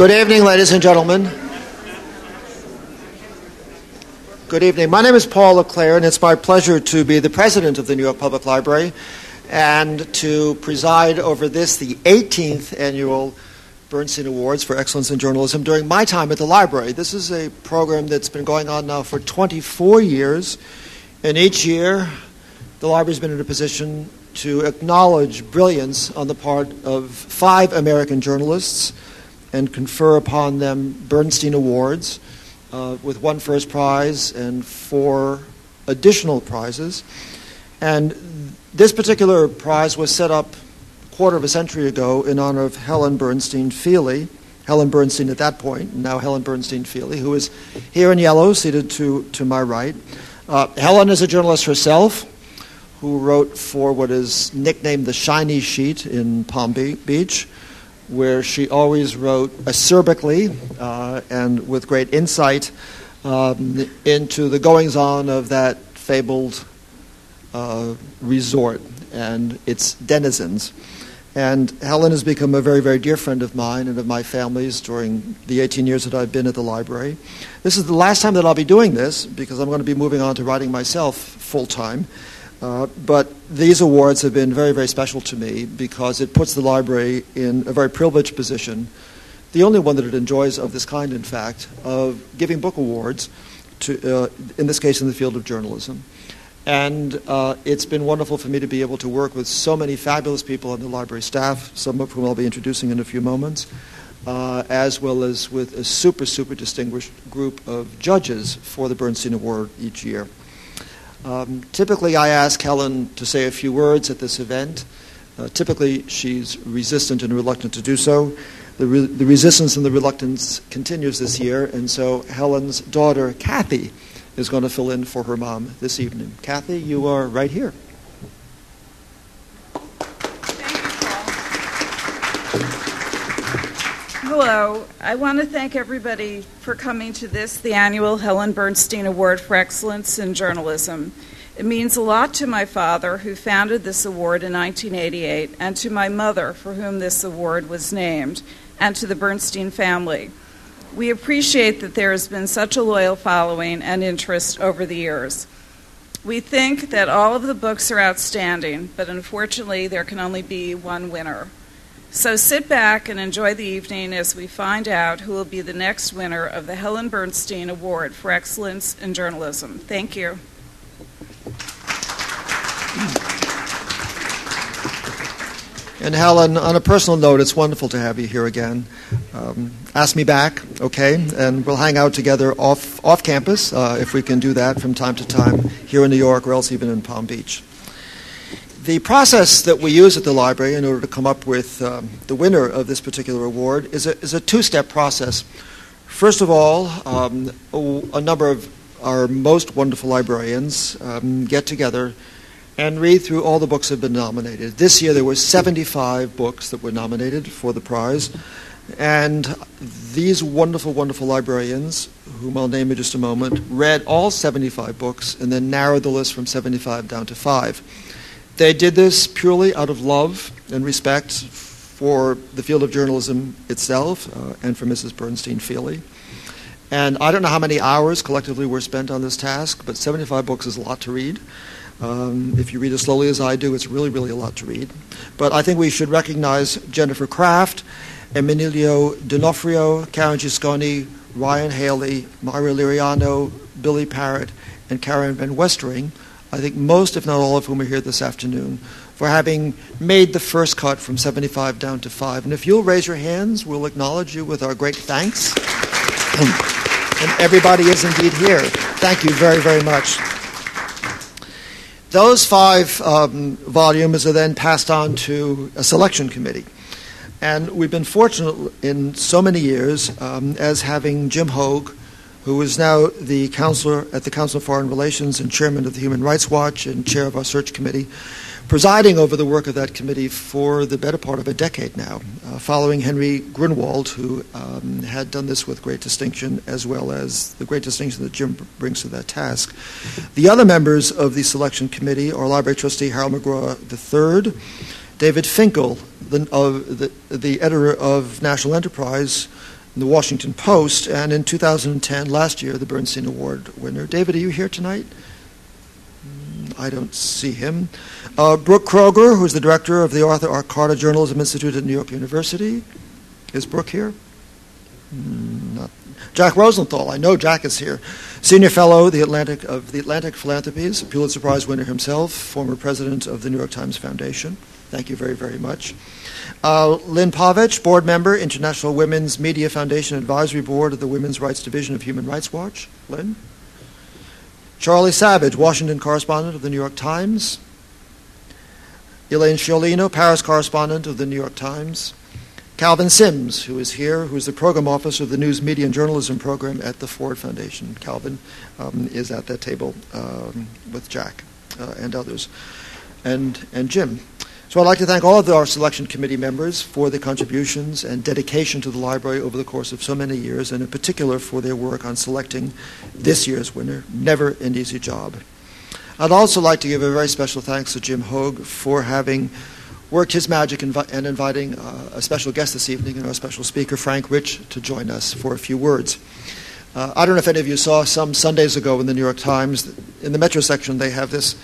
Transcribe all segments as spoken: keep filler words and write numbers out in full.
Good evening, ladies and gentlemen. Good evening. My name is Paul LeClaire, and it's my pleasure to be the president of the New York Public Library and to preside over this, the eighteenth annual Bernstein Awards for Excellence in Journalism during my time at the library. This is a program that's been going on now for twenty-four years, and each year the library's been in a position to acknowledge brilliance on the part of five American journalists and confer upon them Bernstein Awards uh, with one first prize and four additional prizes. And this particular prize was set up a quarter of a century ago in honor of Helen Bernstein Feely, Helen Bernstein at that point, now Helen Bernstein Feely, who is here in yellow, seated to, to my right. Uh, Helen is a journalist herself who wrote for what is nicknamed the Shiny Sheet in Palm Beach, where she always wrote acerbically uh, and with great insight um, into the goings-on of that fabled uh, resort and its denizens. And Helen has become a very, very dear friend of mine and of my family's during the eighteen years that I've been at the library. This is the last time that I'll be doing this because I'm going to be moving on to writing myself full-time. Uh, but these awards have been very, very special to me because it puts the library in a very privileged position, the only one that it enjoys of this kind, in fact, of giving book awards, to, uh, in this case in the field of journalism. And uh, it's been wonderful for me to be able to work with so many fabulous people on the library staff, some of whom I'll be introducing in a few moments, uh, as well as with a super, super distinguished group of judges for the Bernstein Award each year. Um, typically, I ask Helen to say a few words at this event. Uh, typically, she's resistant and reluctant to do so. The, re- the resistance and the reluctance continues this year, and so Helen's daughter, Kathy, is going to fill in for her mom this evening. Kathy, you are right here. Hello. I want to thank everybody for coming to this, the annual Helen Bernstein Award for Excellence in Journalism. It means a lot to my father, who founded this award in nineteen eighty-eight, and to my mother, for whom this award was named, and to the Bernstein family. We appreciate that there has been such a loyal following and interest over the years. We think that all of the books are outstanding, but unfortunately there can only be one winner. So sit back and enjoy the evening as we find out who will be the next winner of the Helen Bernstein Award for Excellence in Journalism. Thank you. And Helen, on a personal note, it's wonderful to have you here again. Um, ask me back, okay? And we'll hang out together off, off campus, uh, if we can do that from time to time, here in New York or else even in Palm Beach. The process that we use at the library in order to come up with um, the winner of this particular award is a, is a two-step process. First of all, um, a, a number of our most wonderful librarians um, get together and read through all the books that have been nominated. This year there were seventy-five books that were nominated for the prize, and these wonderful, wonderful librarians, whom I'll name in just a moment, read all seventy-five books and then narrowed the list from seventy-five down to five. They did this purely out of love and respect for the field of journalism itself uh, and for Missus Bernstein Feely. And I don't know how many hours collectively were spent on this task, but seventy-five books is a lot to read. Um, if you read as slowly as I do, it's really, really a lot to read. But I think we should recognize Jennifer Kraft, Emilio D'Onofrio, Karen Gisconi, Ryan Haley, Mario Liriano, Billy Parrott, and Karen Van Westering, I think most, if not all of whom are here this afternoon, for having made the first cut from seventy-five down to five. And if you'll raise your hands, we'll acknowledge you with our great thanks. And everybody is indeed here. Thank you very, very much. Those five um, volumes are then passed on to a selection committee. And we've been fortunate in so many years um, as having Jim Hogue, who is now the counselor at the Council of Foreign Relations and chairman of the Human Rights Watch and chair of our search committee, presiding over the work of that committee for the better part of a decade now, uh, following Henry Grunwald, who um, had done this with great distinction, as well as the great distinction that Jim brings to that task. The other members of the selection committee are Library Trustee Harold McGraw the third, David Finkel, the, uh, the, the editor of National Enterprise, the Washington Post, and in two thousand ten, last year, the Bernstein Award winner. David, are you here tonight? I don't see him. Uh, Brooke Kroger, who's the director of the Arthur R. Carter Journalism Institute at New York University. Is Brooke here? Mm, not. Jack Rosenthal, I know Jack is here. Senior Fellow the Atlantic of the Atlantic Philanthropies, Pulitzer Prize winner himself, former president of the New York Times Foundation. Thank you very, very much. Uh, Lynn Pavich, board member, International Women's Media Foundation Advisory Board of the Women's Rights Division of Human Rights Watch. Lynn. Charlie Savage, Washington correspondent of the New York Times. Elaine Sciolino, Paris correspondent of the New York Times. Calvin Sims, who is here, who is the program officer of the News, Media, and Journalism program at the Ford Foundation. Calvin um, is at that table um, with Jack uh, and others, and and Jim. So I'd like to thank all of our selection committee members for their contributions and dedication to the library over the course of so many years, and in particular for their work on selecting this year's winner. Never an easy job. I'd also like to give a very special thanks to Jim Hogue for having worked his magic invi- and inviting uh, a special guest this evening, and our special speaker, Frank Rich, to join us for a few words. Uh, I don't know if any of you saw some Sundays ago in the New York Times, in the Metro section, they have this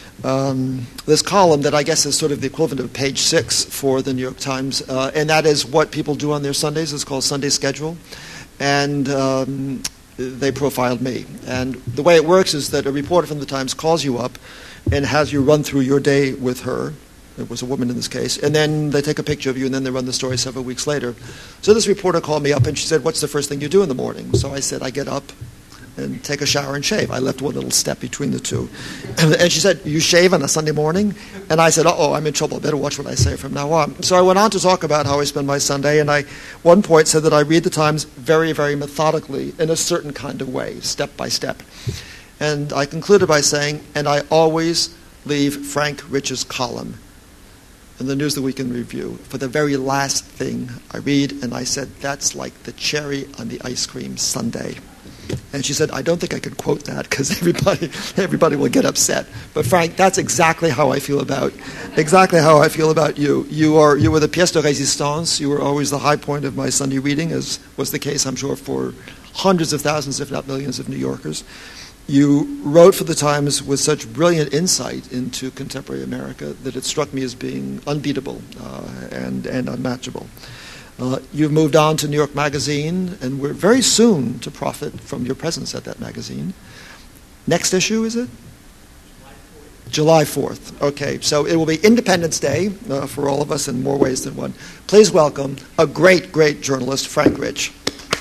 Um, this column that I guess is sort of the equivalent of page six for the New York Times, uh, and that is what people do on their Sundays. It's called Sunday Schedule, and um, they profiled me. And the way it works is that a reporter from the Times calls you up and has you run through your day with her. It was a woman in this case. And then they take a picture of you, and then they run the story several weeks later. So this reporter called me up, and she said, "What's the first thing you do in the morning?" So I said, "I get up and take a shower and shave." I left one little step between the two. And she said, "You shave on a Sunday morning?" And I said, "Uh-oh, I'm in trouble. I better watch what I say from now on." So I went on to talk about how I spend my Sunday, and I, one point, said that I read the Times very, very methodically in a certain kind of way, step by step. And I concluded by saying, and I always leave Frank Rich's column in the News of the Week in Review for the very last thing I read, and I said, "That's like the cherry on the ice cream sundae." And she said, "I don't think I could quote that because everybody everybody will get upset. But Frank, that's exactly how I feel about exactly how I feel about you. You are you were the pièce de résistance. You were always the high point of my Sunday reading, as was the case, I'm sure, for hundreds of thousands, if not millions, of New Yorkers. You wrote for the Times with such brilliant insight into contemporary America that it struck me as being unbeatable uh, and and unmatchable. Uh, you've moved on to New York Magazine, and we're very soon to profit from your presence at that magazine. Next issue, is it? July fourth. Okay, so it will be Independence Day uh, for all of us in more ways than one. Please welcome a great, great journalist, Frank Rich.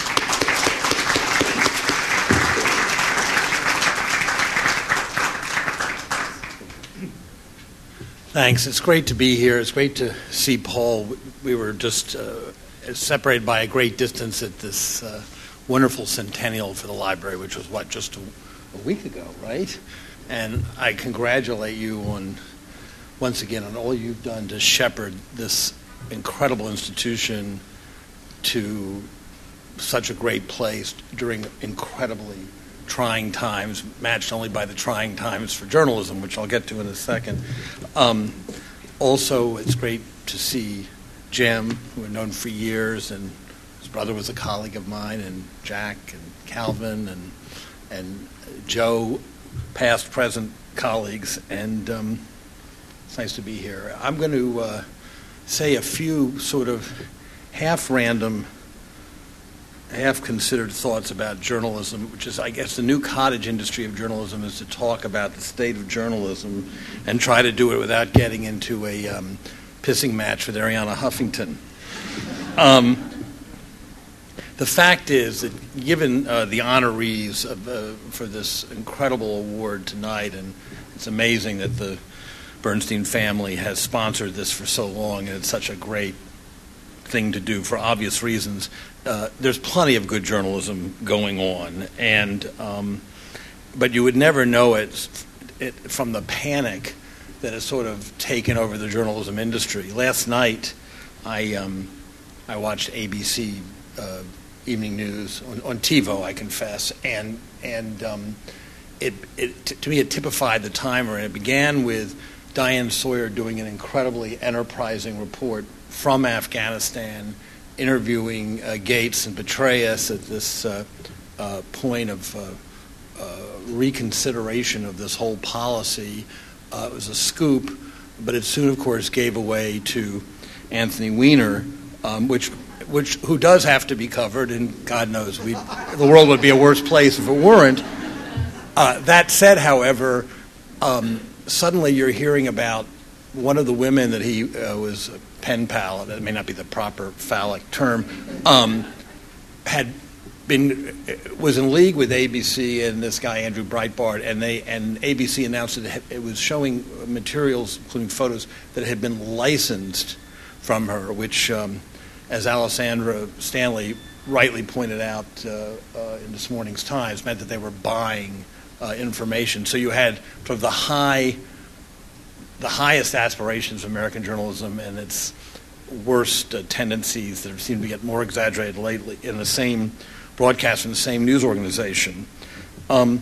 Thanks. It's great to be here. It's great to see Paul. We were just uh, separated by a great distance at this uh, wonderful centennial for the library, which was, what, just a, a week ago, right? And I congratulate you on, once again, on all you've done to shepherd this incredible institution to such a great place during incredibly trying times, matched only by the trying times for journalism, which I'll get to in a second. Um, also, it's great to see Jim, who I've known for years, and his brother was a colleague of mine, and Jack and Calvin and and Joe, past, present colleagues, and um, it's nice to be here. I'm going to uh, say a few sort of half-random, half-considered thoughts about journalism, which is, I guess, the new cottage industry of journalism is to talk about the state of journalism and try to do it without getting into a um, pissing match with Arianna Huffington. Um, the fact is that given uh, the honorees of, uh, for this incredible award tonight, and it's amazing that the Bernstein family has sponsored this for so long, and it's such a great thing to do for obvious reasons. Uh, there's plenty of good journalism going on, and um, but you would never know it, it from the panic that has sort of taken over the journalism industry. Last night, I um, I watched A B C uh, Evening News on, on TiVo, I confess, and and um, it, it t- to me it typified the timer, and it began with Diane Sawyer doing an incredibly enterprising report from Afghanistan interviewing uh, Gates and Petraeus at this uh, uh, point of uh, uh, reconsideration of this whole policy. Uh, it was a scoop, but it soon, of course, gave away to Anthony Weiner, um, which, which who does have to be covered, and God knows we, the world would be a worse place if it weren't. Uh, that said, however, um, suddenly you're hearing about one of the women that he uh, was a pen pal, that may not be the proper phallic term, um, had been was in league with A B C and this guy Andrew Breitbart, and they and A B C announced that it was showing materials, including photos, that had been licensed from her, which, um, as Alessandra Stanley rightly pointed out uh, uh, in this morning's Times, meant that they were buying uh, information. So you had sort of the high. the highest aspirations of American journalism and its worst uh, tendencies that seem to get more exaggerated lately in the same broadcast in the same news organization. Um,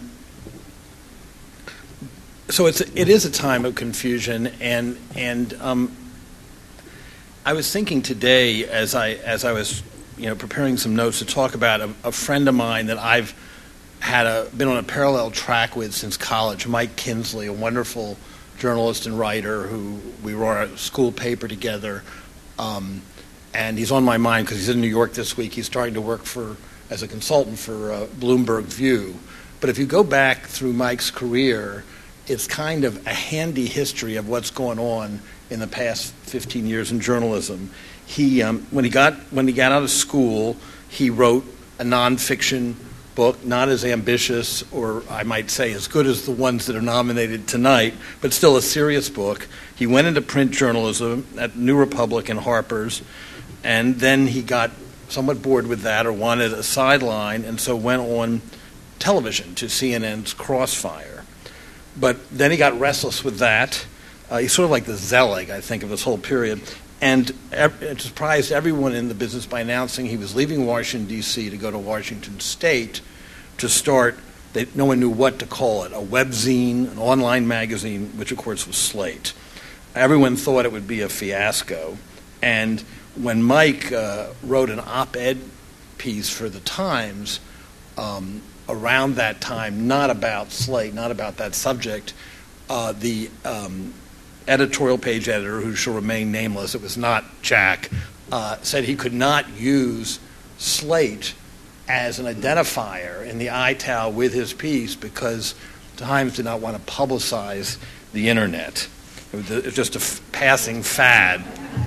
so it's it is a time of confusion, and and um, I was thinking today as I as I was you know preparing some notes to talk about a, a friend of mine that I've had a been on a parallel track with since college, Mike Kinsley, a wonderful journalist and writer who we wrote a school paper together, um, and he's on my mind because he's in New York this week. He's starting to work for as a consultant for uh, Bloomberg View. But if you go back through Mike's career, it's kind of a handy history of what's going on in the past fifteen years in journalism. He um, when he got when he got out of school, he wrote a nonfiction book, not as ambitious or I might say as good as the ones that are nominated tonight, but still a serious book. He went into print journalism at New Republic and Harper's, and then he got somewhat bored with that or wanted a sideline, and so went on television to C N N's Crossfire. But then he got restless with that. Uh, he's sort of like the Zelig, I think, of this whole period. And it surprised everyone in the business by announcing he was leaving Washington, D C to go to Washington State to start, they, no one knew what to call it, a webzine, an online magazine, which of course was Slate. Everyone thought it would be a fiasco. And when Mike uh, wrote an op-ed piece for the Times um, around that time, not about Slate, not about that subject, uh, the um, editorial page editor, who shall remain nameless, it was not Jack, uh, said he could not use Slate as an identifier in the I T A L with his piece because Times did not want to publicize the internet. It was, it was just a f- passing fad.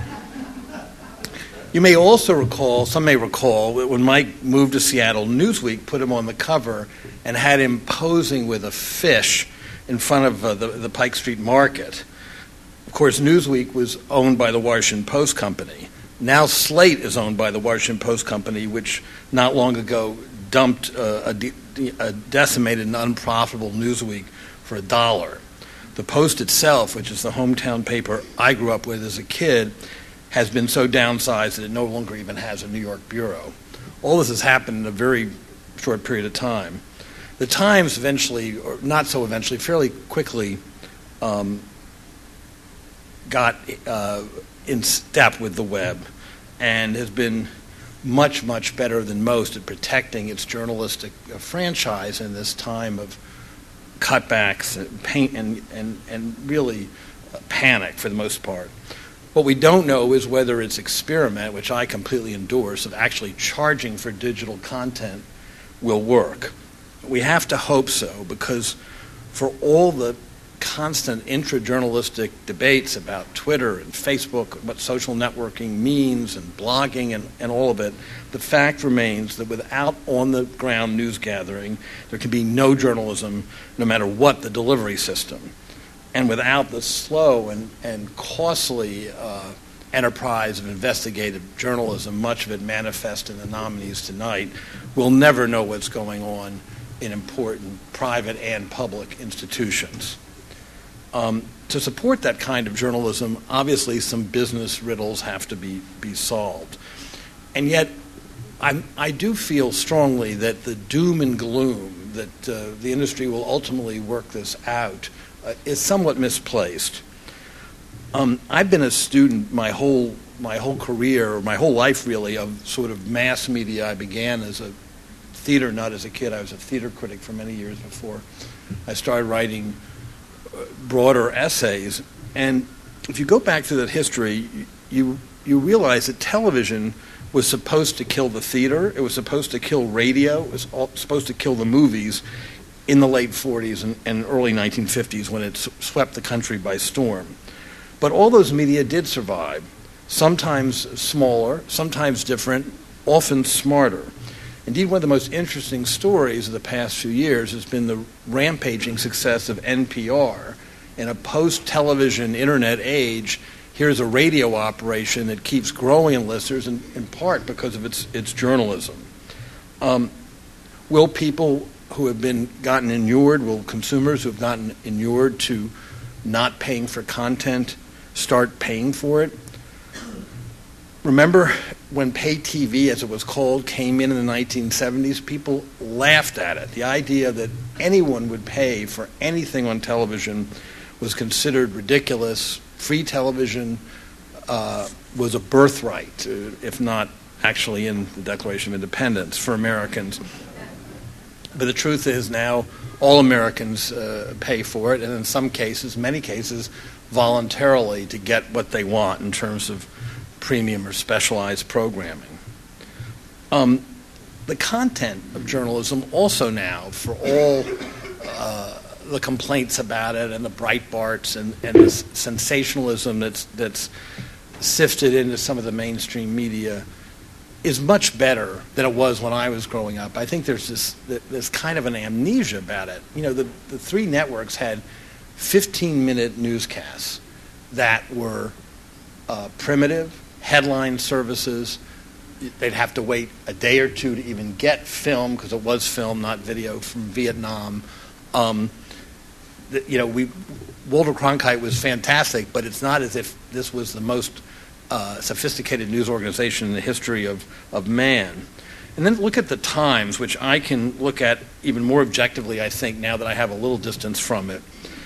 You may also recall, some may recall, when Mike moved to Seattle, Newsweek put him on the cover and had him posing with a fish in front of uh, the, the Pike Street Market. Of course, Newsweek was owned by the Washington Post Company. Now Slate is owned by the Washington Post Company, which not long ago dumped uh, a, de- a decimated and unprofitable Newsweek for a dollar. The Post itself, which is the hometown paper I grew up with as a kid, has been so downsized that it no longer even has a New York bureau. All this has happened in a very short period of time. The Times eventually, or not so eventually, fairly quickly um, got uh, in step with the web and has been much, much better than most at protecting its journalistic uh, franchise in this time of cutbacks and, pain, and, and, and really uh, panic for the most part. What we don't know is whether its experiment, which I completely endorse, of actually charging for digital content will work. We have to hope so, because for all the constant intra-journalistic debates about Twitter and Facebook, what social networking means, and blogging and, and all of it, the fact remains that without on-the-ground news gathering, there can be no journalism, no matter what the delivery system. And without the slow and, and costly uh, enterprise of investigative journalism, much of it manifest in the nominees tonight, we'll never know what's going on in important private and public institutions. Um, to support that kind of journalism, obviously some business riddles have to be, be solved. And yet, I'm, I do feel strongly that the doom and gloom that uh, the industry will ultimately work this out uh, is somewhat misplaced. Um, I've been a student my whole my whole career, or my whole life really, of sort of mass media. I began as a theater nut as a kid. I was a theater critic for many years before I started writing broader essays. And if you go back to that history, you you realize that television was supposed to kill the theater. It was supposed to kill radio. It was all, supposed to kill the movies in the late forties and, and early nineteen fifties when it swept the country by storm. But all those media did survive, sometimes smaller, sometimes different, often smarter. Indeed, one of the most interesting stories of the past few years has been the rampaging success of N P R. In a post-television internet age, here's a radio operation that keeps growing in listeners, in, in part because of its, its journalism. Um, will people who have been gotten inured, will consumers who have gotten inured to not paying for content start paying for it? Remember when pay T V, as it was called, came in in the nineteen seventies? People laughed at it. The idea that anyone would pay for anything on television was considered ridiculous. Free television uh, was a birthright, uh, if not actually in the Declaration of Independence, for Americans. But the truth is now all Americans uh, pay for it, and in some cases, many cases, voluntarily to get what they want in terms of premium or specialized programming. Um, the content of journalism also now, for all uh, the complaints about it and the Breitbarts and, and the sensationalism that's, that's sifted into some of the mainstream media, is much better than it was when I was growing up. I think there's this this kind of an amnesia about it. You know, the, the three networks had fifteen-minute newscasts that were uh, primitive, headline services. They'd have to wait a day or two to even get film, because it was film, not video, from Vietnam. Um, the, you know, we Walter Cronkite was fantastic, but it's not as if this was the most uh, sophisticated news organization in the history of, of man. And then look at the Times, which I can look at even more objectively, I think, now that I have a little distance from it.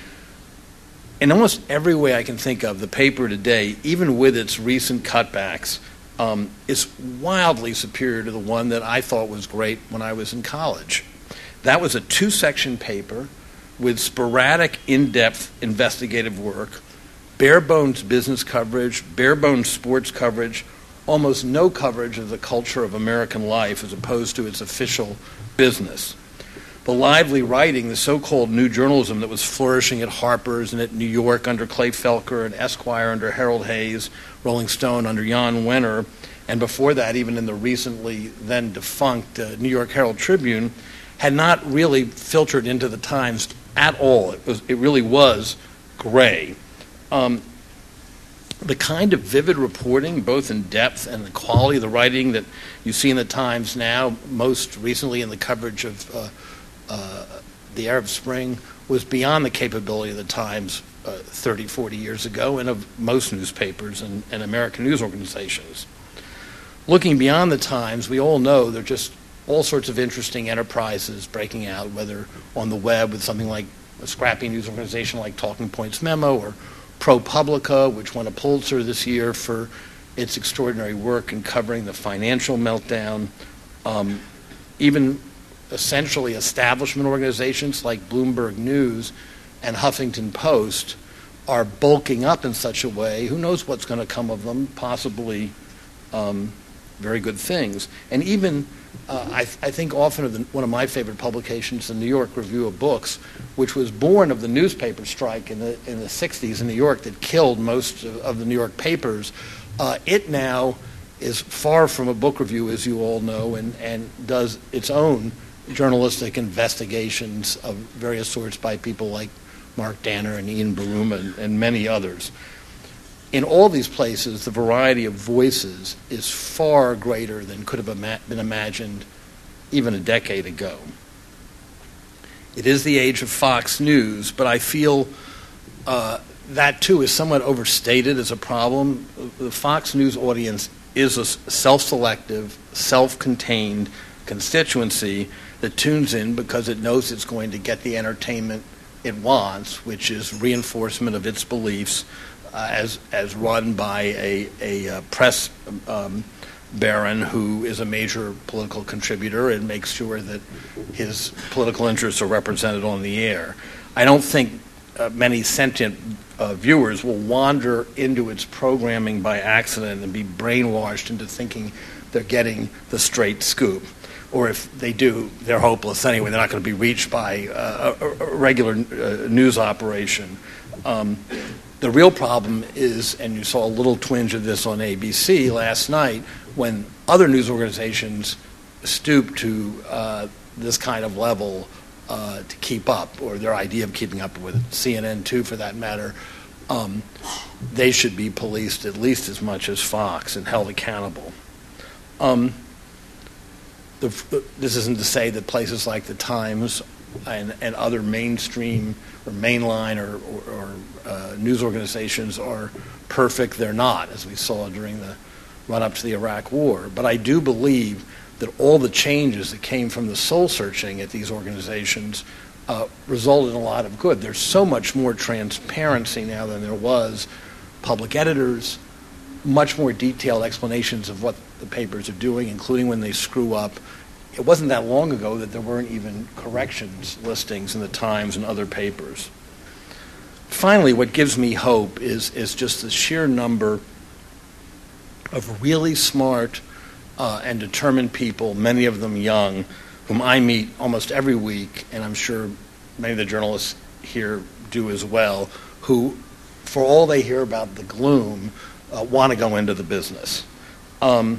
In almost every way I can think of, the paper today, even with its recent cutbacks, um, is wildly superior to the one that I thought was great when I was in college. That was a two-section paper with sporadic, in-depth investigative work, bare-bones business coverage, bare-bones sports coverage, almost no coverage of the culture of American life as opposed to its official business. The lively writing, the so-called new journalism that was flourishing at Harper's and at New York under Clay Felker, and Esquire under Harold Hayes, Rolling Stone under Jan Wenner, and before that even in the recently then defunct uh, New York Herald Tribune, had not really filtered into the Times at all. It was, it really was gray. Um, the kind of vivid reporting, both in depth and the quality of the writing that you see in the Times now, most recently in the coverage of uh, uh, the Arab Spring, was beyond the capability of the Times uh, thirty, forty years ago, and of most newspapers and, and American news organizations. Looking beyond the Times, we all know there are just all sorts of interesting enterprises breaking out, whether on the web with something like a scrappy news organization like Talking Points Memo, or ProPublica, which won a Pulitzer this year for its extraordinary work in covering the financial meltdown. Um, even essentially establishment organizations like Bloomberg News and Huffington Post are bulking up in such a way, who knows what's going to come of them, possibly um, very good things. And even Uh, I, I think often of the, one of my favorite publications, the New York Review of Books, which was born of the newspaper strike in the in the sixties in New York that killed most of, of the New York papers. Uh, it now is far from a book review, as you all know, and, and does its own journalistic investigations of various sorts by people like Mark Danner and Ian Baruma and, and many others. In all these places, the variety of voices is far greater than could have ima- been imagined even a decade ago. It is the age of Fox News, but I feel uh, that, too, is somewhat overstated as a problem. The Fox News audience is a self-selective, self-contained constituency that tunes in because it knows it's going to get the entertainment it wants, which is reinforcement of its beliefs uh, as as run by a a uh, press um, baron who is a major political contributor and makes sure that his political interests are represented on the air. I don't think uh, many sentient uh, viewers will wander into its programming by accident and be brainwashed into thinking they're getting the straight scoop. Or if they do, they're hopeless anyway. They're not going to be reached by uh, a, a regular uh, news operation. Um, the real problem is, and you saw a little twinge of this on A B C last night, when other news organizations stoop to uh, this kind of level uh, to keep up, or their idea of keeping up with C N N too, for that matter, um, they should be policed at least as much as Fox and held accountable. Um, the, this isn't to say that places like the Times and, and other mainstream or mainline or, or, or uh, news organizations are perfect. They're not, as we saw during the run-up to the Iraq War. But I do believe that all the changes that came from the soul-searching at these organizations uh, resulted in a lot of good. There's so much more transparency now than there was. Public editors, much more detailed explanations of what the papers are doing, including when they screw up. It wasn't that long ago that there weren't even corrections listings in the Times and other papers. Finally, what gives me hope is, is just the sheer number of really smart uh, and determined people, many of them young, whom I meet almost every week, and I'm sure many of the journalists here do as well, who, for all they hear about the gloom, uh, want to go into the business. Um,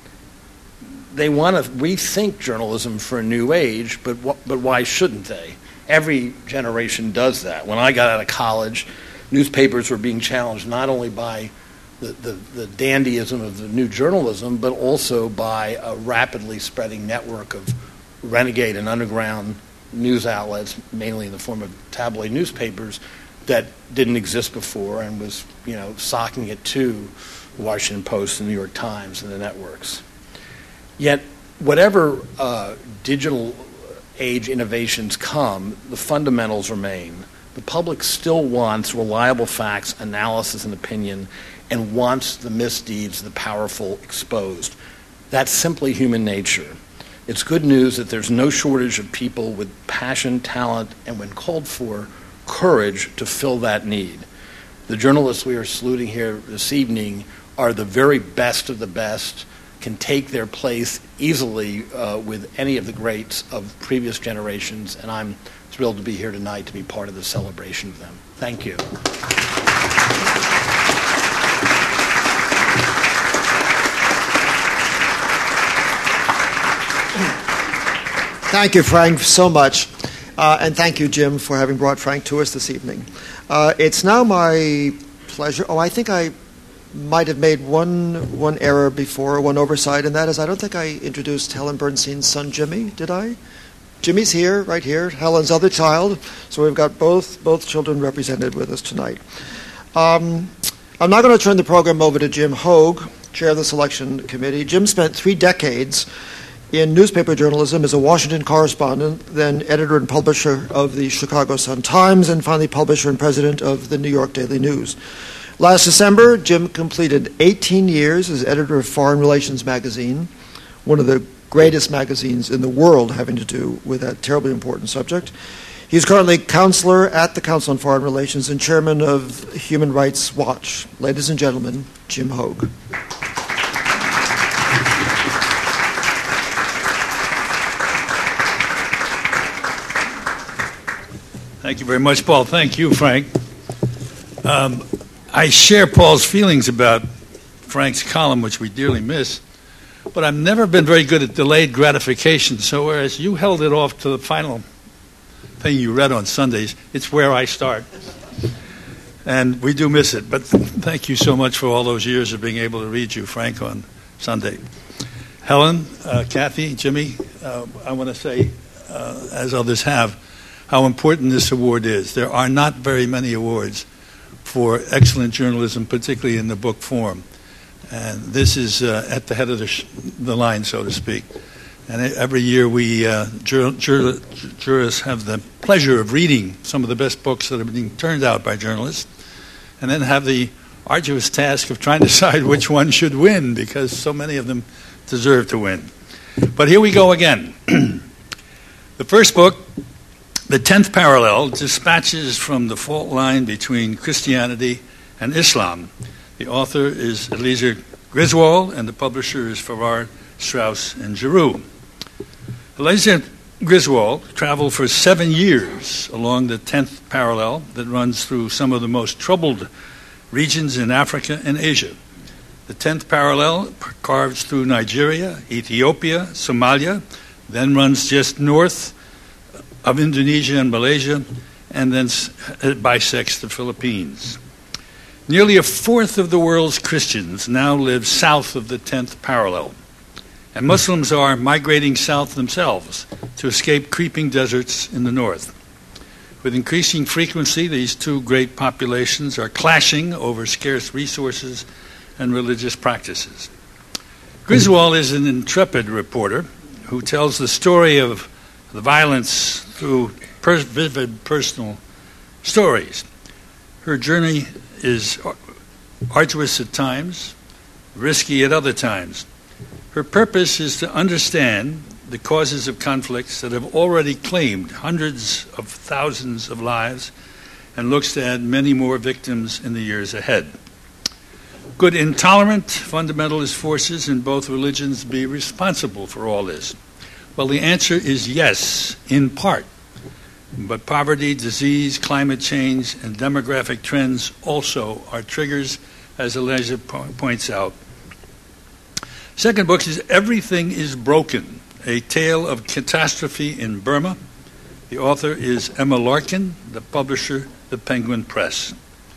they want to rethink journalism for a new age, but wh- but why shouldn't they? Every generation does that. When I got out of college, newspapers were being challenged not only by The, the, the dandyism of the new journalism, but also by a rapidly spreading network of renegade and underground news outlets, mainly in the form of tabloid newspapers, that didn't exist before and was, you know, socking it to the Washington Post and the New York Times and the networks. Yet, whatever uh, digital age innovations come, the fundamentals remain. The public still wants reliable facts, analysis, and opinion, and wants the misdeeds of the powerful exposed. That's simply human nature. It's good news that there's no shortage of people with passion, talent, and when called for, courage to fill that need. The journalists we are saluting here this evening are the very best of the best, can take their place easily uh, with any of the greats of previous generations, and I'm thrilled to be here tonight to be part of the celebration of them. Thank you. Thank you, Frank, so much. Uh, and thank you, Jim, for having brought Frank to us this evening. Uh, it's now my pleasure. Oh, I think I might have made one one error before, one oversight, and that is I don't think I introduced Helen Bernstein's son, Jimmy, did I? Jimmy's here, right here, Helen's other child. So we've got both both children represented with us tonight. Um, I'm now going to turn the program over to Jim Hoag, chair of the selection committee. Jim spent three decades in newspaper journalism as a Washington correspondent, then editor and publisher of the Chicago Sun-Times, and finally publisher and president of the New York Daily News. Last December, Jim completed eighteen years as editor of Foreign Relations magazine, one of the greatest magazines in the world having to do with that terribly important subject. He's currently counselor at the Council on Foreign Relations and chairman of Human Rights Watch. Ladies and gentlemen, Jim Hoag. Thank you very much, Paul. Thank you, Frank. Um, I share Paul's feelings about Frank's column, which we dearly miss, but I've never been very good at delayed gratification. So whereas you held it off to the final thing you read on Sundays, it's where I start. And we do miss it. But thank you so much for all those years of being able to read you, Frank, on Sunday. Helen, uh, Kathy, Jimmy, uh, I want to say, uh, as others have, how important this award is. There are not very many awards for excellent journalism, particularly in the book form. And this is uh, at the head of the, sh- the line, so to speak. And every year we uh, jur- jur- jurists have the pleasure of reading some of the best books that are being turned out by journalists. and then have the arduous task of trying to decide which one should win, because so many of them deserve to win. But here we go again. The first book, The Tenth Parallel, dispatches from the fault line between Christianity and Islam. The author is Eliezer Griswold, and the publisher is Farrar, Straus, and Giroux. Eliezer Griswold traveled for seven years along the tenth parallel that runs through some of the most troubled regions in Africa and Asia. The tenth parallel carves through Nigeria, Ethiopia, Somalia, then runs just north of Indonesia and Malaysia, and then bisects the Philippines. Nearly a fourth of the world's Christians now live south of the tenth parallel, and Muslims are migrating south themselves to escape creeping deserts in the north. With increasing frequency, these two great populations are clashing over scarce resources and religious practices. Griswold is an intrepid reporter who tells the story of the violence through per- vivid personal stories. Her journey is arduous at times, risky at other times. Her purpose is to understand the causes of conflicts that have already claimed hundreds of thousands of lives and looks to add many more victims in the years ahead. Could intolerant fundamentalist forces in both religions be responsible for all this? Well, the answer is yes, in part. But poverty, disease, climate change, and demographic trends also are triggers, as Eliezer po- points out. Second book is Everything is Broken, a tale of catastrophe in Burma. The author is Emma Larkin, the publisher, the Penguin Press.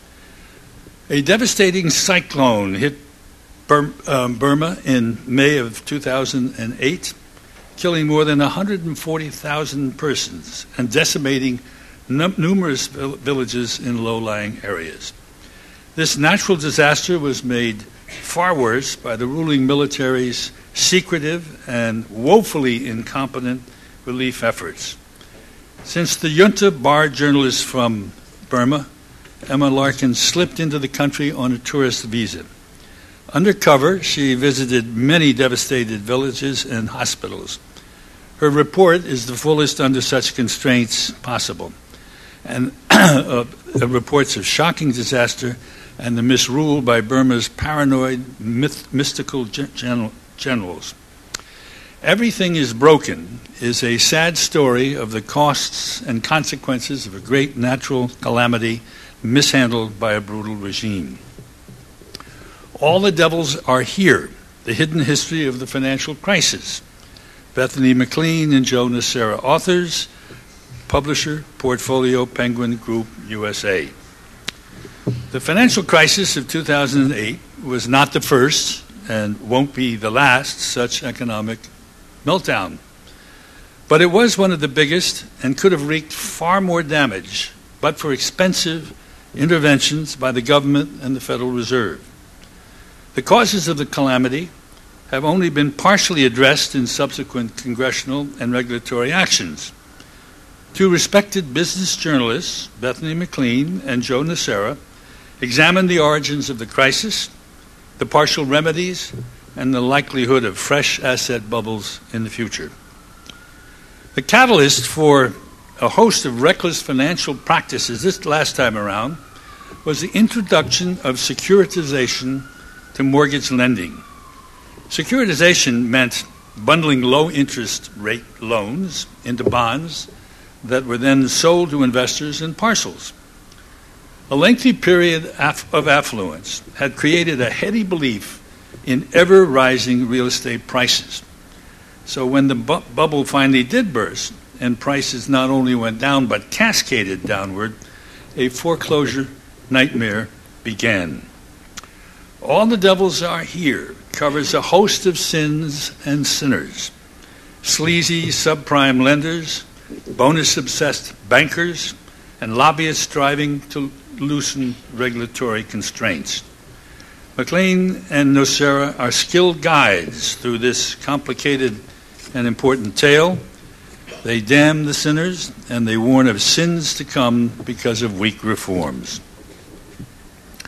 A devastating cyclone hit Bur- um, Burma in May of two thousand eight, killing more than one hundred forty thousand persons and decimating num- numerous vil- villages in low-lying areas. This natural disaster was made far worse by the ruling military's secretive and woefully incompetent relief efforts. Since the junta barred journalists from Burma, Emma Larkin slipped into the country on a tourist visa. Undercover, she visited many devastated villages and hospitals. Her report is the fullest under such constraints possible, and uh, reports of shocking disaster and the misrule by Burma's paranoid, myth, mystical gen- generals. Everything is Broken is a sad story of the costs and consequences of a great natural calamity mishandled by a brutal regime. All the Devils Are Here, the hidden history of the financial crisis. Bethany McLean and Joe Nocera, authors, publisher, Portfolio Penguin Group, U S A. The financial crisis of two thousand eight was not the first and won't be the last such economic meltdown. But it was one of the biggest and could have wreaked far more damage but for expensive interventions by the government and the Federal Reserve. The causes of the calamity have only been partially addressed in subsequent congressional and regulatory actions. Two respected business journalists, Bethany McLean and Joe Nocera, examined the origins of the crisis, the partial remedies, and the likelihood of fresh asset bubbles in the future. The catalyst for a host of reckless financial practices this last time around was the introduction of securitization to mortgage lending. Securitization meant bundling low-interest rate loans into bonds that were then sold to investors in parcels. A lengthy period of affluence had created a heady belief in ever-rising real estate prices. So when the bu- bubble finally did burst, and prices not only went down but cascaded downward, a foreclosure nightmare began. All the Devils Are Here covers a host of sins and sinners. Sleazy subprime lenders, bonus-obsessed bankers, and lobbyists striving to loosen regulatory constraints. McLean and Nocera are skilled guides through this complicated and important tale. They damn the sinners, and they warn of sins to come because of weak reforms.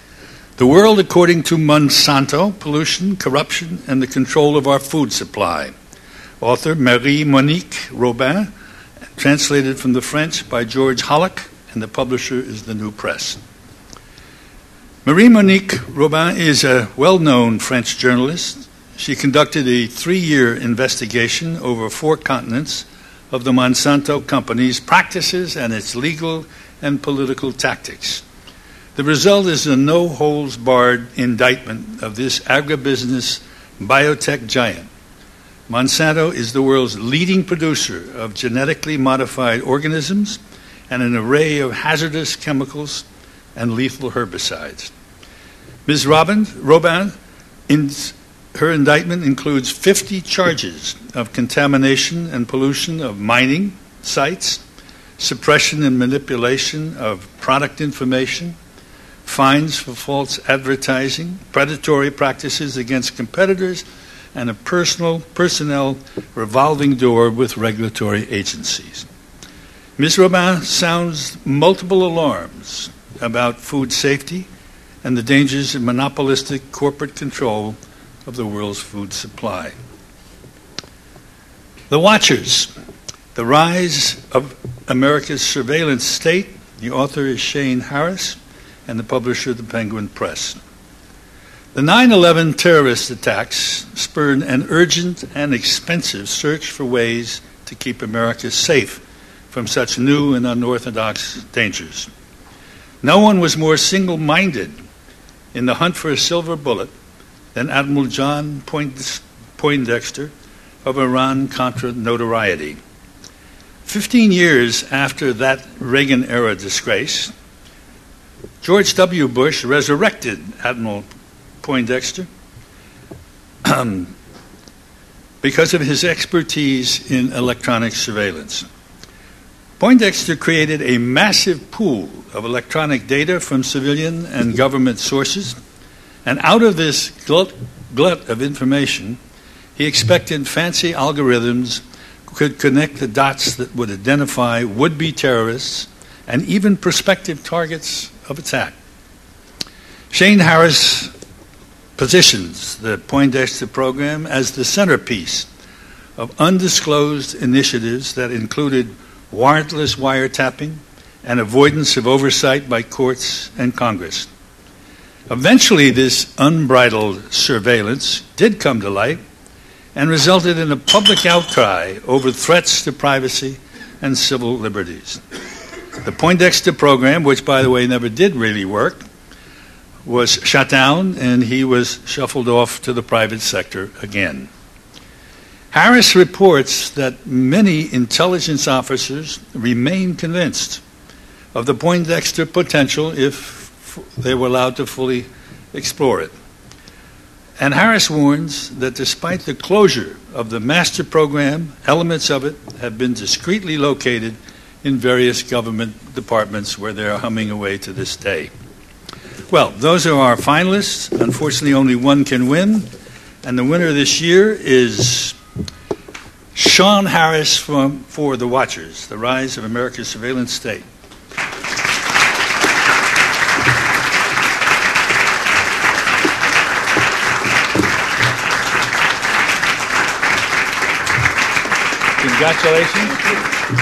The World According to Monsanto, Pollution, Corruption, and the Control of Our Food Supply. Author Marie-Monique Robin, translated from the French by George Hollock, and the publisher is the New Press. Marie-Monique Robin is a well-known French journalist. She conducted a three-year investigation over four continents of the Monsanto company's practices and its legal and political tactics. The result is a no-holds-barred indictment of this agribusiness biotech giant. Monsanto is the world's leading producer of genetically modified organisms and an array of hazardous chemicals and lethal herbicides. Miz Robin, Robin, in, her indictment includes fifty charges of contamination and pollution of mining sites, suppression and manipulation of product information, fines for false advertising, predatory practices against competitors, and a personal personnel revolving door with regulatory agencies. Miz Robin sounds multiple alarms about food safety and the dangers of monopolistic corporate control of the world's food supply. The Watchers, The Rise of America's Surveillance State. The author is Shane Harris, and the publisher, the Penguin Press. The nine eleven terrorist attacks spurred an urgent and expensive search for ways to keep America safe from such new and unorthodox dangers. No one was more single-minded in the hunt for a silver bullet than Admiral John Poindexter of Iran-Contra notoriety. Fifteen years after that Reagan-era disgrace, George W. Bush resurrected Admiral Poindexter um, because of his expertise in electronic surveillance. Poindexter created a massive pool of electronic data from civilian and government sources, and out of this glut, glut of information, he expected fancy algorithms could connect the dots that would identify would-be terrorists and even prospective targets of attack. Shane Harris positions the Poindexter program as the centerpiece of undisclosed initiatives that included warrantless wiretapping and avoidance of oversight by courts and Congress. Eventually, this unbridled surveillance did come to light and resulted in a public outcry over threats to privacy and civil liberties. The Poindexter program, which, by the way, never did really work, was shut down, and he was shuffled off to the private sector again. Harris reports that many intelligence officers remain convinced of the Poindexter potential if they were allowed to fully explore it. And Harris warns that despite the closure of the master program, elements of it have been discreetly located in various government departments where they're humming away to this day. Well, those are our finalists. Unfortunately, only one can win. And the winner this year is Sean Harris from, for The Watchers, The Rise of America's Surveillance State. Congratulations.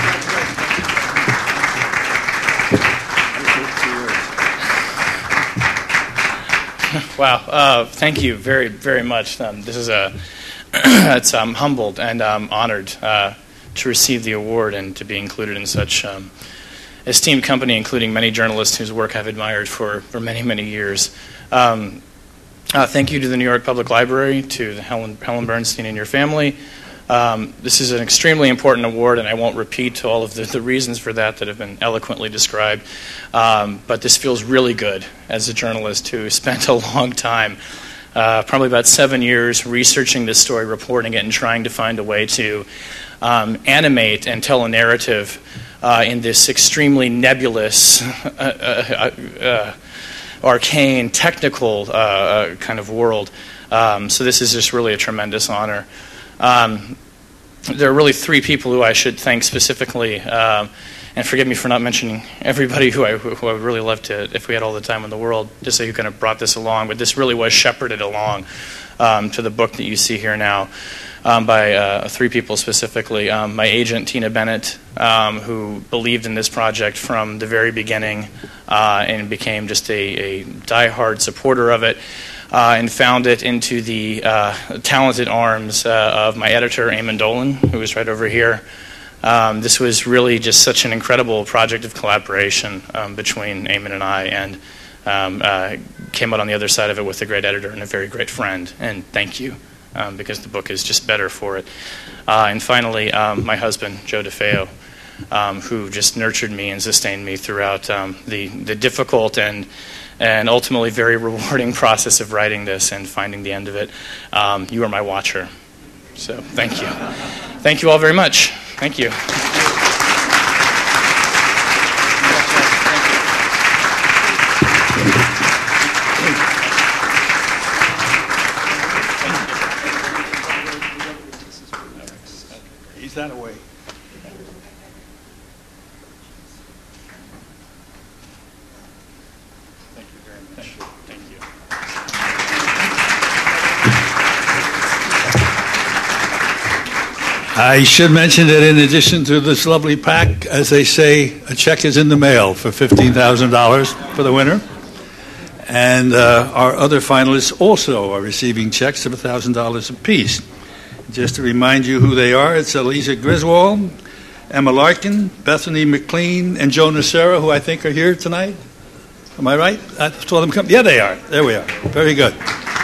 Wow, uh, thank you very, very much. Um, this is a, it's um, humbled and um, honored uh, to receive the award and to be included in such um, esteemed company, including many journalists whose work I've admired for, for many, many years. Um, uh, thank you to the New York Public Library, to Helen, Helen Bernstein and your family. Um, this is an extremely important award, and I won't repeat all of the, the reasons for that that have been eloquently described. Um, but this feels really good as a journalist who spent a long time, uh, probably about seven years, researching this story, reporting it, and trying to find a way to um, animate and tell a narrative uh, in this extremely nebulous, uh, uh, uh, arcane, technical uh, uh, kind of world. Um, so this is just really a tremendous honor. Um, there are really three people who I should thank specifically, uh, and forgive me for not mentioning everybody who I, who I would really love to, if we had all the time in the world, to say who kind of brought this along. But this really was shepherded along um, to the book that you see here now um, by uh, three people specifically. Um, my agent, Tina Bennett, um, who believed in this project from the very beginning uh, and became just a, a diehard supporter of it. Uh, and found it into the uh, talented arms uh, of my editor, Eamon Dolan, who is right over here. Um, this was really just such an incredible project of collaboration um, between Eamon and I, and um, uh, came out on the other side of it with a great editor and a very great friend. And thank you, um, because the book is just better for it. Uh, and finally, um, my husband, Joe DeFeo, um, who just nurtured me and sustained me throughout um, the, the difficult and and ultimately very rewarding process of writing this and finding the end of it. Um, you are my watcher. So thank you. Thank you all very much. Thank you. He's that away. I should mention that in addition to this lovely pack, as they say, a check is in the mail for fifteen thousand dollars for the winner. And uh, our other finalists also are receiving checks of one thousand dollars apiece. Just to remind you who they are, it's Aliza Griswold, Emma Larkin, Bethany McLean, and Joe Nacera, who I think are here tonight. Am I right? I saw them come. Yeah, they are. There we are. Very good.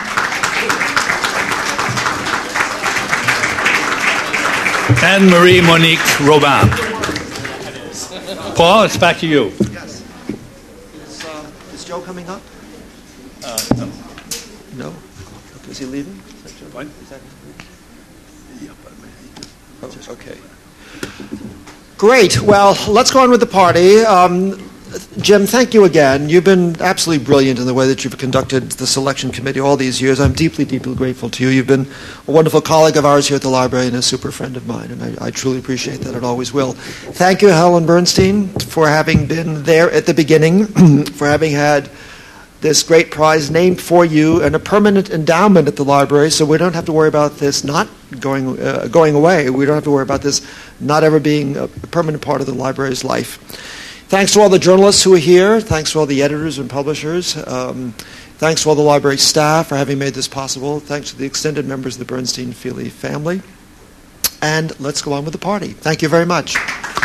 And Marie Monique Robin. Paul, it's back to you. Yes. Is, uh, is Joe coming up? Uh, no. No? Is he leaving? Is that Joe? What? Is that Yeah, but oh, okay. Great. Well, let's go on with the party. Um, Jim, thank you again. You've been absolutely brilliant in the way that you've conducted the selection committee all these years. I'm deeply, deeply grateful to you. You've been a wonderful colleague of ours here at the library and a super friend of mine, and I, I truly appreciate that and always will. Thank you, Helen Bernstein, for having been there at the beginning, for having had this great prize named for you and a permanent endowment at the library, so we don't have to worry about this not going uh, going away. We don't have to worry about this not ever being a permanent part of the library's life. Thanks to all the journalists who are here. Thanks to all the editors and publishers. Um, thanks to all the library staff for having made this possible. Thanks to the extended members of the Bernstein-Feely family. And let's go on with the party. Thank you very much.